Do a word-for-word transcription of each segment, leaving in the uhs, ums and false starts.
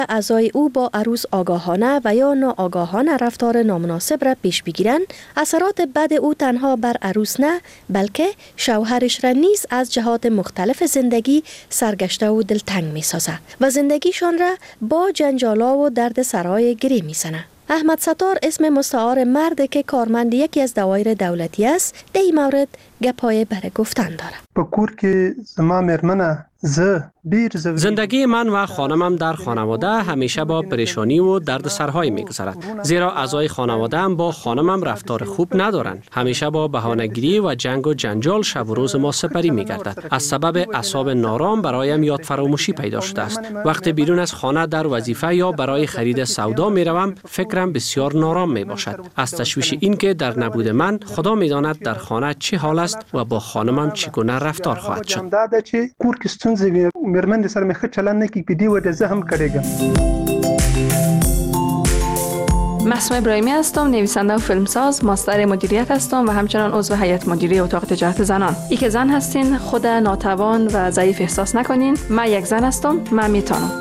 اعضای او با عروس آگاهانه و یا ناآگاهانه رفتار نامناسب را پیش بگیرند، اثرات بد او تنها بر عروس نه بلکه شوهرش را نیز از جهات مختلف زندگی سرگشته و دلتنگ می سازه و زندگیشان را با جنجالا و درد سرای گری می زنه. احمد ستار اسم مستعار مرد که کارمند یکی از دوایر دولتی است، در این مورد گپای برای گفتن داره. په کور کې زما مېرمنه زه زندگی من و خانمم در خانواده همیشه با پریشانی و درد سرهایی میگذرد، زیرا اعضای خانواده‌ام با خانمم رفتار خوب ندارند. همیشه با بهانه‌گیری و جنگ و جنجال شب و روز ما سپری میگردد. از سبب اعصاب نارام برایم یاد فراموشی پیدا شده است. وقتی بیرون از خانه در وظیفه یا برای خرید سودا میروم، فکرم بسیار نارام می باشد. از تشویش این که در نبود من خدا میداند در خانه چه حال است و با خانمم چگونه رفتار خواهد شد. مېرمن سره مخه چلن نه کی پدی و زه هم کړېږم. معصومه ابراهیمی هستم، نویسنده و فیلمساز، ماستر مدیریت هستم و همچنان عضو هیئت مدیره اتاق تجارت زنان. ای که زن هستین خود ناتوان و ضعیف احساس نکنین. من یک زن هستم، من میتونم.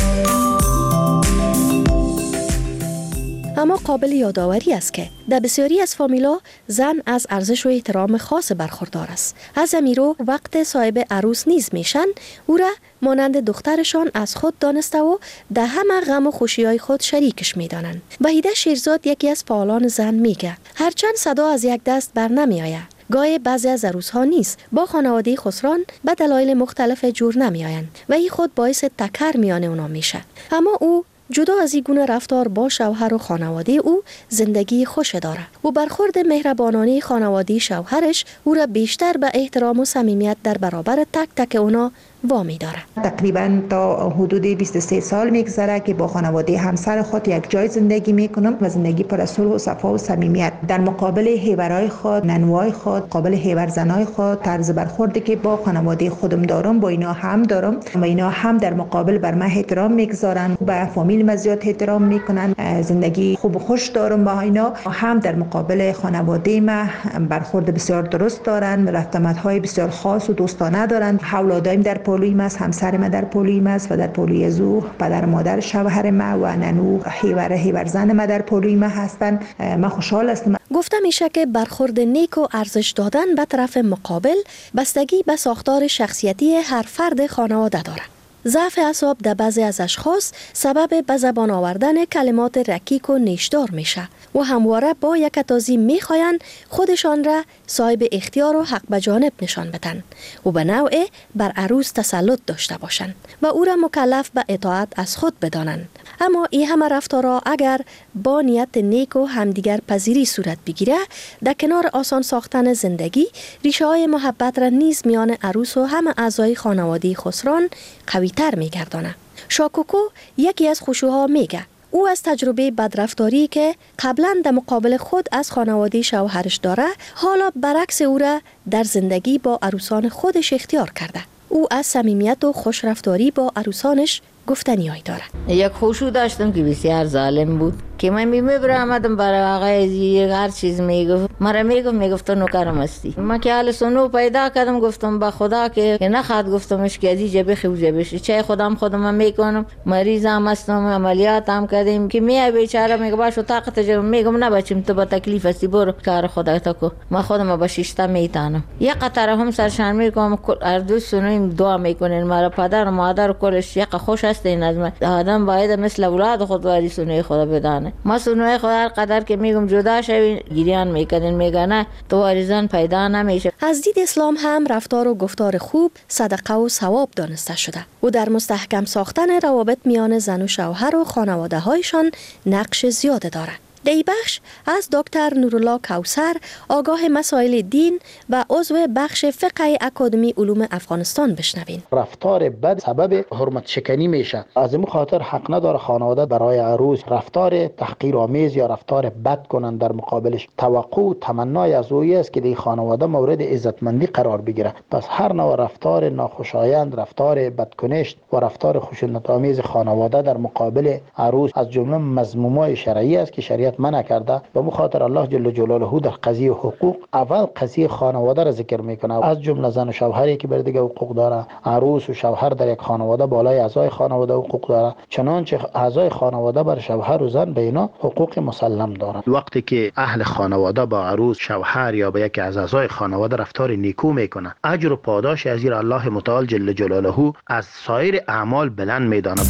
اما قابل یادآوری است که در بسیاری از فامیلا زن از ارزش و احترام خاص برخوردار است. از امیرو وقت صاحب عروس نیز میشن، او را مانند دخترشان از خود دانسته و در همه غم و خوشی‌های خود شریکش میدانند. وحیده شیرزاد یکی از فعالان زن میگه هرچند صدا از یک دست بر نمیآید، گاهی بعضی از عروس‌ها نیز با خانواده خسران به دلایل مختلف جور نمیآیند و این خود باعث تکر میان اونا میشه. اما او جدا از این گونه رفتار با شوهر و خانواده او زندگی خوش داره و برخورد مهربانانه خانواده شوهرش او را بیشتر به احترام و صمیمیت در برابر تک تک اونا وامی داره. تقریبا تا حدود بیست و سه سال میگذره که با خانواده همسر خود یک جای زندگی میکنم و زندگی پر از صلح و صفا و صمیمیت. در مقابل هیورای خود، ننوای خود، قابل هیور زنای خود، طرز برخوردی که با خانواده خودم دارم با اینا هم دارم و اینا هم در مقابل بر من احترام میگذارن، با فامیل من زیاد احترام میکنن. زندگی خوب و خوش دارم با اینا. هم در مقابل خانواده من برخورد بسیار درست دارن، رفتمت‌های بسیار خاص و دوستانه دارن. اولادایم در پولوی ماست، همسر ما در پولوی ماست و در پولوی ازو پدر مادر شوهر ما و ننو هیور هیور زن ما در پولوی ما هستن. من خوشحال هستم. گفته میشه که برخورد نیک و ارزش دادن به طرف مقابل بستگی به ساختار شخصیتی هر فرد خانواده داره. ضعف اعصاب در بعضی از اشخاص سبب به زبان آوردن کلمات رکیک و نیشدار میشه و همواره با یک تازی میخواین خودشان را صاحب اختیار و حق به جانب نشان بدن و به نوع بر عروس تسلط داشته باشند و او را مکلف به اطاعت از خود بدانند. اما این همه رفتارها اگر با نیت نیک و همدیگر پذیری صورت بگیره، در کنار آسان ساختن زندگی ریشه های محبت را نیز میان عروس و همه اعضای خانواده خسران قوی تر میگردانه. شاکوکو یکی از خشوها میگه او از تجربه بدرفتاری که قبلا در مقابل خود از خانواده شوهرش داره، حالا برعکس او را در زندگی با عروسان خودش اختیار کرده. او از صمیمیت و خوشرفتاری با عروسانش گفتنی‌ای داره. یک خوشو داشتم که بسیار ظالم بود که من میبره آمدم برای آقای هر چیز میگفت، مرا میگفت میگفت نوکرم هستی. من که حال سنو پیدا کردم گفتم با خدا که نخواد، گفتمش که ازی جبه خوجه بشه، چه خودم خودم میکنم، مریضم هستم، عملیات هم کردیم که می بیچاره میگه باشو طاقت جم، میگم نه بچم تو با تکلیف هستی برو کار خودت کو، من خودم با شیشتا میتونم. یک قطره هم سرشان میکنم، هر دو سنو دعا میکنن مرا پدر و مادر کلش یک خوش هستین از من. آدم باید مثل اولاد خود واری سنوی خدا بدانه. ما سنوی خود هر قدر که میگم جدا شوین گریان میکنن، میگن نه تو واریزان پیدا نمیشه. از دید اسلام هم رفتار و گفتار خوب صدقه و ثواب دانسته شده و در مستحکم ساختن روابط میان زن و شوهر و خانواده هایشان نقش زیاده داره. در این بخش از دکتر نورالله کوثر، آگاه مسائل دین و عضو بخش فقه اکادمی علوم افغانستان بشنوین. رفتار بد سبب حرمت شکنی میشه. از این خاطر حق نداره خانواده برای عروس رفتار تحقیرآمیز یا رفتار بد کنن. در مقابلش توقع و تمنای از اویی است که در خانواده مورد عزتمندی قرار بگیره. پس هر نوع رفتار ناخوشایند، رفتار بدکنشت و رفتار خشونت آمیز خانواده در مقابل عروس از جمله مذمومای شرعی است که شریعت رعایت نکرده. به مو خاطر الله جل جلاله در قضیه حقوق اول قضیه خانواده را ذکر میکنه، از جمله زن و شوهری که بر دیگه حقوق داره. عروس و شوهر در یک خانواده بالای اعضای خانواده حقوق داره، چنانچه اعضای خانواده بر شوهر و زن به اینا حقوق مسلم دارند. وقتی که اهل خانواده با عروس، شوهر یا با یکی از اعضای خانواده رفتار نیکو میکنه، اجر و پاداش از زیر الله متعال جل جلاله از سایر اعمال بلند میداند.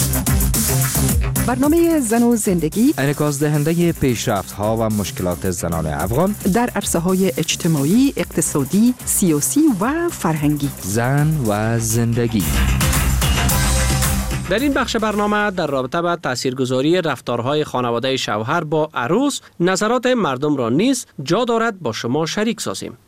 برنامه زن و زندگی انعکاس دهنده پیشرفت ها و مشکلات زنان افغان در عرصه‌های اجتماعی، اقتصادی، سیاسی و فرهنگی. زن و زندگی. در این بخش برنامه در رابطه با تاثیرگذاری رفتارهای خانواده شوهر با عروس نظرات مردم را نیز جا دارد با شما شریک سازیم.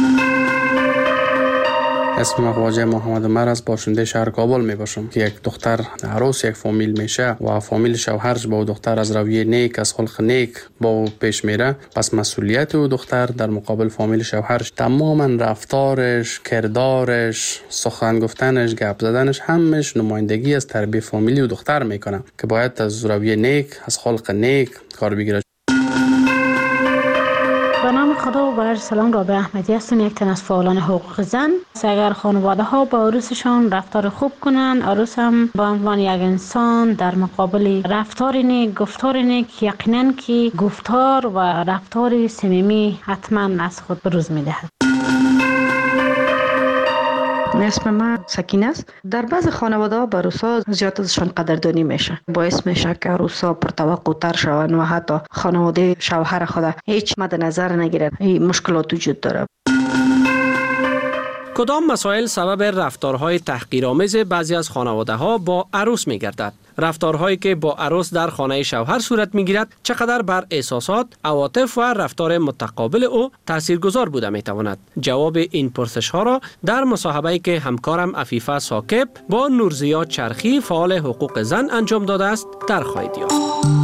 اسم من خواجه محمد عمر است، باشنده شهر کابل می باشم که یک دختر عروس یک فامیل میشه و فامیل شوهرش با دختر از رویه نیک، از خلق نیک با او پیش میره، پس مسئولیت او دختر در مقابل فامیل شوهرش تماما رفتارش، کردارش، سخن گفتنش، گپ زدنش همش نمایندگی از تربیت فامیلی او دختر میکنه که باید از رویه نیک، از خلق نیک کار بگیره. به نام خدا و بر سلام، رابعه احمدی هستم، یک تن از فعالان حقوق زن. اگر خانواده ها با عروسشان رفتار خوب کنن، عروس هم به عنوان یک انسان در مقابل رفتار نیک، گفتار نیک، یقینا که گفتار و رفتار صمیمی حتما از خود بروز میدهد. اسم من سکینه است. در بعض خانواده‌ها به عروس‌ها زیاد ازشان قدردانی میشه، باعث میشه که عروس‌ها پرتوقع‌تر شوند و حتی خانواده شوهر خود هیچ مد نظر نگیرند. این مشکلات وجود داره. کدام مسائل سبب رفتارهای تحقیرآمیز بعضی از خانواده‌ها با عروس می‌گردد؟ رفتارهایی که با عروس در خانه شوهر صورت می‌گیرد چقدر بر احساسات، عواطف و رفتار متقابل او تاثیرگذار بوده می‌تواند؟ جواب این پرسش‌ها را در مصاحبه‌ای که همکارم عفیفه ساکب با نورزیا چرخی فعال حقوق زن انجام داده است در خواهید یافت.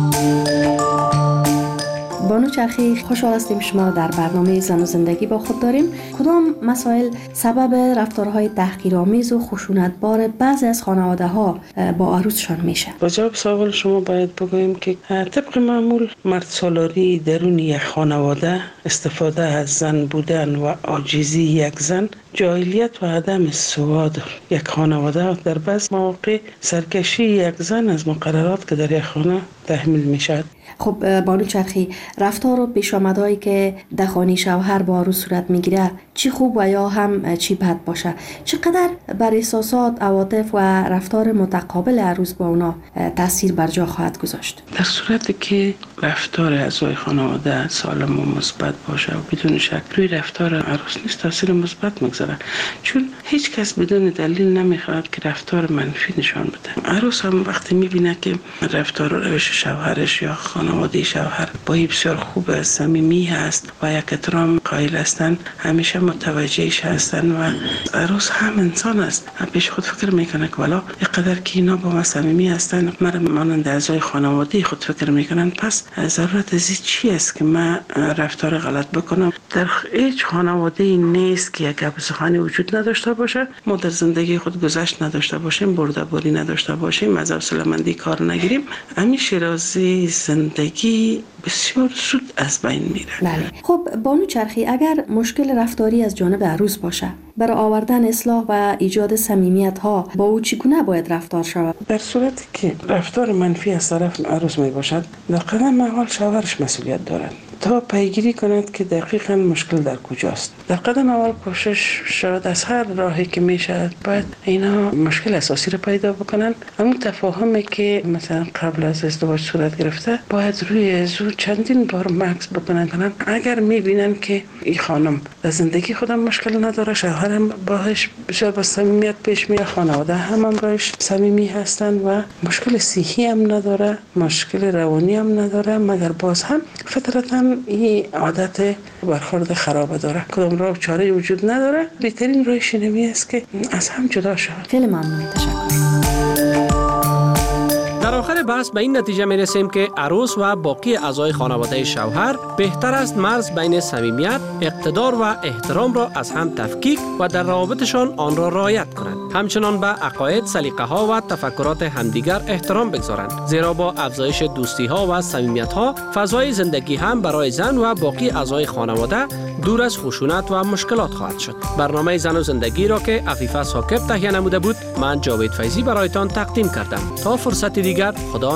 بانو چرخی، خوشحال هستیم شما در برنامه زن و زندگی با خود داریم. کدام مسائل سبب رفتارهای تحقیرآمیز و خشونتبار بعضی از خانواده ها با عروسشان میشه؟ با جواب سوال شما باید بگویم که طبق معمول مرد سالاری درون یک خانواده، استفاده از زن بودن و عاجزی یک زن، جاهلیت و عدم سواد یک خانواده در بعض مواقع سرکشی یک زن از مقررات که در یک خانه تحمیل میشد. خب بانو چرخی، رفتار و پیشامدهایی که در خانه شوهر با عروس صورت میگیره چی خوب و یا هم چی بد باشه، چقدر بر احساسات، عواطف و رفتار متقابل عروس با اونا تاثیر بر جا خواهد گذاشت؟ در صورتی که رفتار اعضای خانواده سالم و مثبت باشه و بدون شک روی رفتار عروس نیست تاثیر مثبت میگذاره، چون هیچ کس بدون دلیل نمیخواد که رفتار منفی نشان بده. عروس هم وقتی میبینه که رفتار و روش شوهرش یا خانواده شوهر با بسیار خوب، صمیمی هست و یک احترام قائل هستند، همیشه متوجهش هستن و عروس هم انسان است، پیش خود فکر میکنه که والا اینقدر که اینا با ما صمیمی هستن، مرا مانند اعضای خانواده خود فکر میکنن، پس ضرورت از چی است که من رفتار غلط بکنم؟ در هیچ خانواده نیست که یک گپ سخنی وجود نداشته باشه، ما در زندگی خود گذشت نداشته باشیم، برده‌باری نداشته باشیم، مذهب سلامندی کار نگیریم، همین شیرازی زندگی بسیار زود از بین میره. بله. خب بانو چرخی، اگر مشکل رفتاری از جانب عروس باشه، برای آوردن اصلاح و ایجاد صمیمیت ها با او چگونه باید رفتار شود؟ در صورتی که رفتار منفی از طرف عروس می باشد، در قدم اول شوهرش مسئولیت دارد تا پیگیری کند که دقیقاً مشکل در کجاست. در قدم اول کوشش شد از هر راهی که میشه باید اینا مشکل اساسی رو پیدا بکنن. همون تفاهمی که مثلا قبل از ازدواج صورت گرفته باید روی زو چندین بار مکس بکنن. اگر میبینن که این خانم در زندگی خودم مشکل نداره، شوهرم باهاش بسیار با صمیمیت پیش میره، خانواده هم همراهش صمیمی هستن و مشکل صحی هم نداره، مشکل روانی هم نداره، مگر باز هم فطرتاً این عادت برخورد خراب داره، کدام راه چاره وجود نداره. بهترین راه شنمی است که از هم جدا شود. خیلی ممنون، تشکر. در در آخر بحث به این نتیجه می رسیم که عروس و باقی اعضای خانواده شوهر بهتر است مرز بین صمیمیت، اقتدار و احترام را از هم تفکیک و در روابطشان آن را رعایت کنند. همچنان به عقاید، سلیقه ها و تفکرات همدیگر احترام بگذارند، زیرا با افزایش دوستی ها و صمیمیت ها فضای زندگی هم برای زن و باقی اعضای خانواده دور از خشونت و مشکلات خواهد شد. برنامه زن و زندگی را که عفیفه ثاقب تهیه نموده بود، من جاوید فیضی برایتان تقدیم کردم. تا فرصت دیگر، خدا